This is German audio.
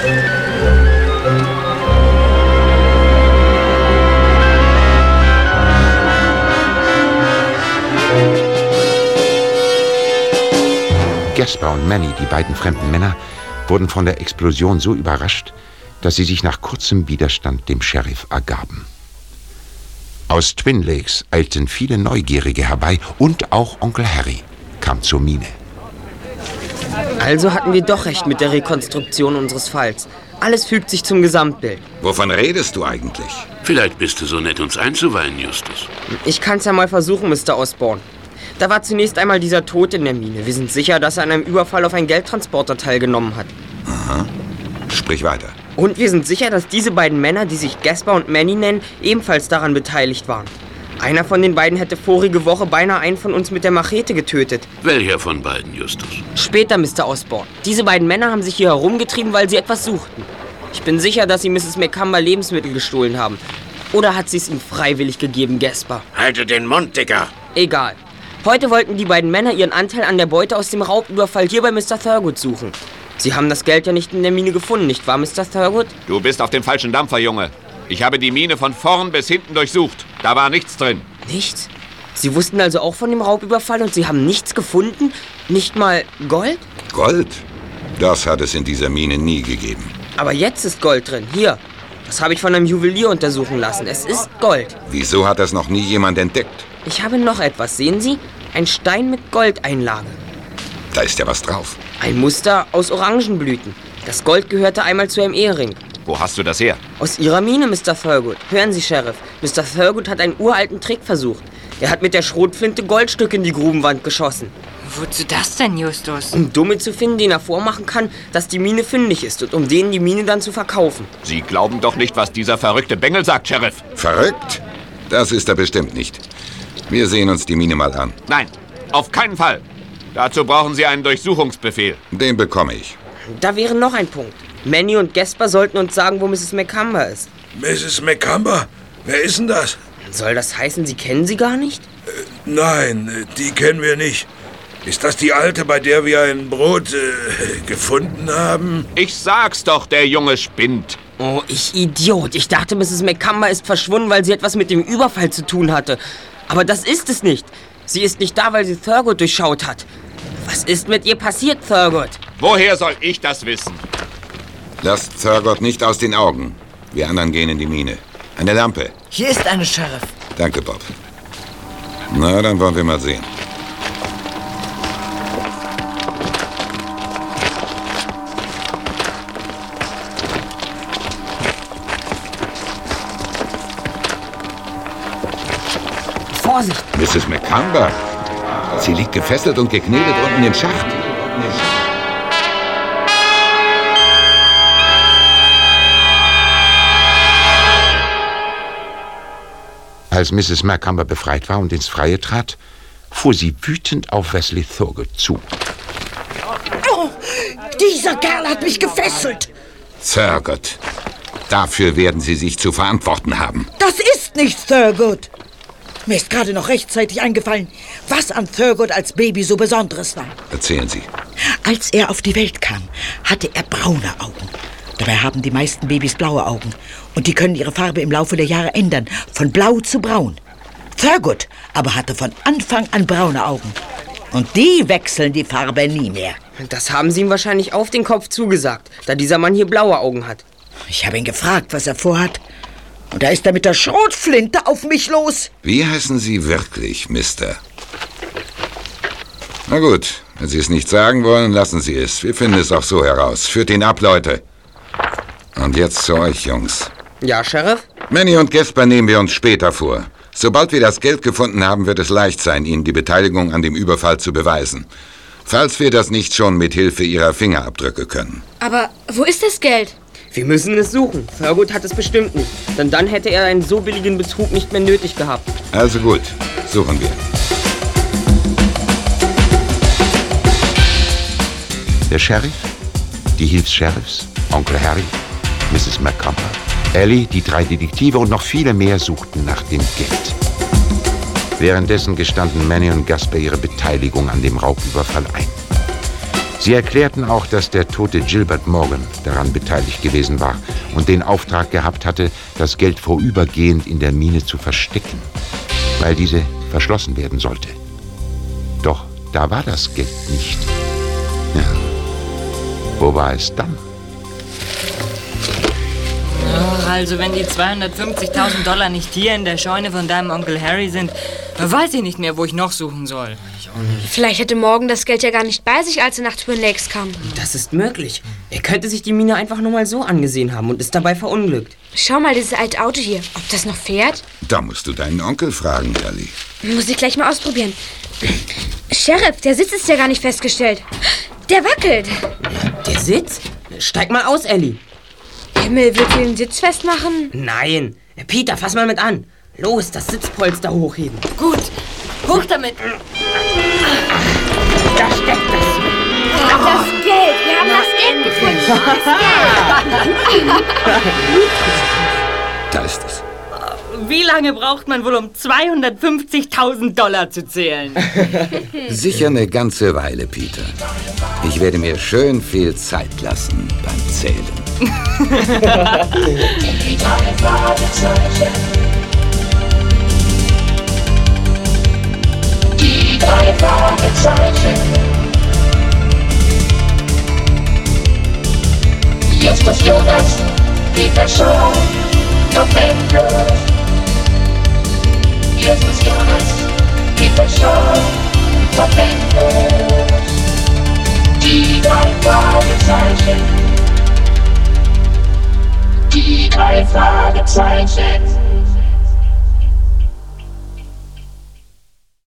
Gaspar und Manny, die beiden fremden Männer, wurden von der Explosion so überrascht, dass sie sich nach kurzem Widerstand dem Sheriff ergaben. Aus Twin Lakes eilten viele Neugierige herbei und auch Onkel Harry kam zur Mine. Also hatten wir doch recht mit der Rekonstruktion unseres Falls. Alles fügt sich zum Gesamtbild. Wovon redest du eigentlich? Vielleicht bist du so nett, uns einzuweihen, Justus. Ich kann's ja mal versuchen, Mr. Osborn. Da war zunächst einmal dieser Tod in der Mine. Wir sind sicher, dass er an einem Überfall auf einen Geldtransporter teilgenommen hat. Aha. Sprich weiter. Und wir sind sicher, dass diese beiden Männer, die sich Gaspar und Manny nennen, ebenfalls daran beteiligt waren. Einer von den beiden hätte vorige Woche beinahe einen von uns mit der Machete getötet. Welcher von beiden, Justus? Später, Mr. Osborn. Diese beiden Männer haben sich hier herumgetrieben, weil sie etwas suchten. Ich bin sicher, dass sie Mrs. McCumber Lebensmittel gestohlen haben. Oder hat sie es ihm freiwillig gegeben, Gaspar? Halte den Mund, Dicker! Egal. Heute wollten die beiden Männer ihren Anteil an der Beute aus dem Raubüberfall hier bei Mr. Thurgood suchen. Sie haben das Geld ja nicht in der Mine gefunden, nicht wahr, Mr. Thurgood? Du bist auf dem falschen Dampfer, Junge. Ich habe die Mine von vorn bis hinten durchsucht. Da war nichts drin. Nichts? Sie wussten also auch von dem Raubüberfall und Sie haben nichts gefunden? Nicht mal Gold? Gold? Das hat es in dieser Mine nie gegeben. Aber jetzt ist Gold drin. Hier. Das habe ich von einem Juwelier untersuchen lassen. Es ist Gold. Wieso hat das noch nie jemand entdeckt? Ich habe noch etwas. Sehen Sie? Ein Stein mit Goldeinlage. Da ist ja was drauf. Ein Muster aus Orangenblüten. Das Gold gehörte einmal zu einem Ehering. Wo hast du das her? Aus Ihrer Mine, Mr. Thurgood. Hören Sie, Sheriff. Mr. Thurgood hat einen uralten Trick versucht. Er hat mit der Schrotflinte Goldstücke in die Grubenwand geschossen. Wozu das denn, Justus? Um Dumme zu finden, den er vormachen kann, dass die Mine fündig ist und um denen die Mine dann zu verkaufen. Sie glauben doch nicht, was dieser verrückte Bengel sagt, Sheriff. Verrückt? Das ist er bestimmt nicht. Wir sehen uns die Mine mal an. Nein, auf keinen Fall. Dazu brauchen Sie einen Durchsuchungsbefehl. Den bekomme ich. Da wäre noch ein Punkt. Manny und Gaspar sollten uns sagen, wo Mrs. McCumber ist. Mrs. McCumber? Wer ist denn das? Soll das heißen, Sie kennen sie gar nicht? Nein, die kennen wir nicht. Ist das die Alte, bei der wir ein Brot gefunden haben? Ich sag's doch, der Junge spinnt. Oh, ich Idiot. Ich dachte, Mrs. McCumber ist verschwunden, weil sie etwas mit dem Überfall zu tun hatte. Aber das ist es nicht. Sie ist nicht da, weil sie Thurgood durchschaut hat. Was ist mit ihr passiert, Thurgood? Woher soll ich das wissen? Lasst Thurgood nicht aus den Augen. Wir anderen gehen in die Mine. Eine Lampe. Hier ist eine, Sheriff. Danke, Bob. Na, dann wollen wir mal sehen. Vorsicht! Mrs. McCumber. Sie liegt gefesselt und geknetet unten im Schacht. Als Mrs. McCumber befreit war und ins Freie trat, fuhr sie wütend auf Wesley Thurgood zu. Oh, dieser Kerl hat mich gefesselt. Thurgood, dafür werden Sie sich zu verantworten haben. Das ist nicht Thurgood. Mir ist gerade noch rechtzeitig eingefallen, was an Thurgood als Baby so Besonderes war. Erzählen Sie. Als er auf die Welt kam, hatte er braune Augen. Dabei haben die meisten Babys blaue Augen. Und die können ihre Farbe im Laufe der Jahre ändern, von blau zu braun. Thurgood aber hatte von Anfang an braune Augen. Und die wechseln die Farbe nie mehr. Das haben Sie ihm wahrscheinlich auf den Kopf zugesagt, da dieser Mann hier blaue Augen hat. Ich habe ihn gefragt, was er vorhat. Und da ist er mit der Schrotflinte auf mich los. Wie heißen Sie wirklich, Mister? Na gut, wenn Sie es nicht sagen wollen, lassen Sie es. Wir finden es auch so heraus. Führt ihn ab, Leute. Und jetzt zu euch, Jungs. Ja, Sheriff? Manny und Gaspar nehmen wir uns später vor. Sobald wir das Geld gefunden haben, wird es leicht sein, Ihnen die Beteiligung an dem Überfall zu beweisen. Falls wir das nicht schon mit Hilfe Ihrer Fingerabdrücke können. Aber wo ist das Geld? Wir müssen es suchen. Thurgood hat es bestimmt nicht. Denn dann hätte er einen so billigen Betrug nicht mehr nötig gehabt. Also gut, suchen wir. Der Sheriff, die Hilfs-Sheriffs, Onkel Harry, Mrs. McCumber, Ellie, die 3 Detektive und noch viele mehr suchten nach dem Geld. Währenddessen gestanden Manny und Gaspar ihre Beteiligung an dem Raubüberfall ein. Sie erklärten auch, dass der tote Gilbert Morgan daran beteiligt gewesen war und den Auftrag gehabt hatte, das Geld vorübergehend in der Mine zu verstecken, weil diese verschlossen werden sollte. Doch da war das Geld nicht. Ja. Wo war es dann? Also wenn die 250.000 $ nicht hier in der Scheune von deinem Onkel Harry sind, dann weiß ich nicht mehr, wo ich noch suchen soll. Ich auch nicht. Vielleicht hatte Morgan das Geld ja gar nicht bei sich, als er nach Twin Lakes kam. Das ist möglich. Er könnte sich die Mine einfach nur mal so angesehen haben und ist dabei verunglückt. Schau mal, dieses alte Auto hier. Ob das noch fährt? Da musst du deinen Onkel fragen, Ellie. Muss ich gleich mal ausprobieren. Sheriff, der Sitz ist ja gar nicht festgestellt. Der wackelt. Der Sitz? Steig mal aus, Ellie. Himmel, willst du den Sitz festmachen? Nein. Peter, fass mal mit an. Los, das Sitzpolster hochheben. Gut, hoch damit. Da steckt das. Das Geld. Wir haben das Geld gefunden. Das Geld. Da ist es. Wie lange braucht man wohl, um 250.000 $ zu zählen? Sicher eine ganze Weile, Peter. Ich werde mir schön viel Zeit lassen beim Zählen. Die drei Fragezeichen. Justus Jonas, Peter Shaw, Tom Mendes. Justus Jonas, Peter Shaw, Tom Mendes. Die drei Fragezeichen. Die drei Fragezeichen.